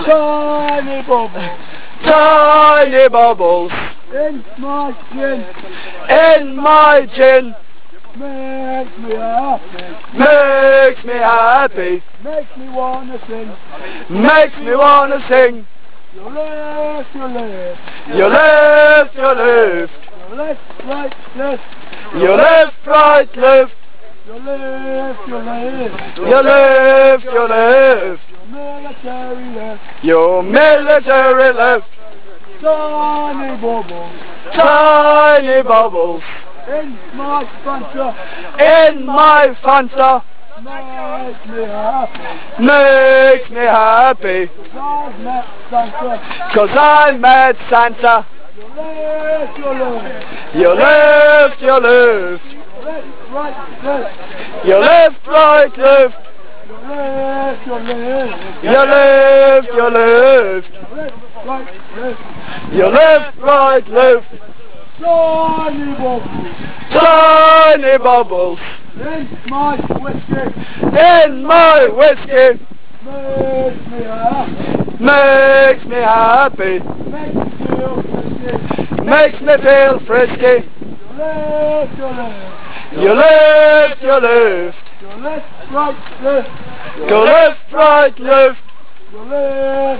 Tiny bubbles, tiny bubbles in my gin, in my gin. makes me happy, Makes me happy, makes me wanna sing. makes me wanna sing. Your left, your left, Your left, your left, your left, right, left, your left, right, left, your left, your left, your left, your left, your military left. your military left. Tiny bubbles, Tiny bubbles in my Fanta, in my Fanta. makes me happy, Makes me happy, 'cause I've met Santa. 'cause I met Santa. Your left, your left, Your left, your left, left, right, left, your left, right, left, your left, your left, your left, your left, left, right, left. your left, right, left. Tiny bubbles, Tiny bubbles in my whiskey, in my whiskey. makes me happy, Makes me happy, makes me feel frisky. makes me feel frisky. Your left, your left, Your left, your left, your left, right, left, your left, right, left, your left.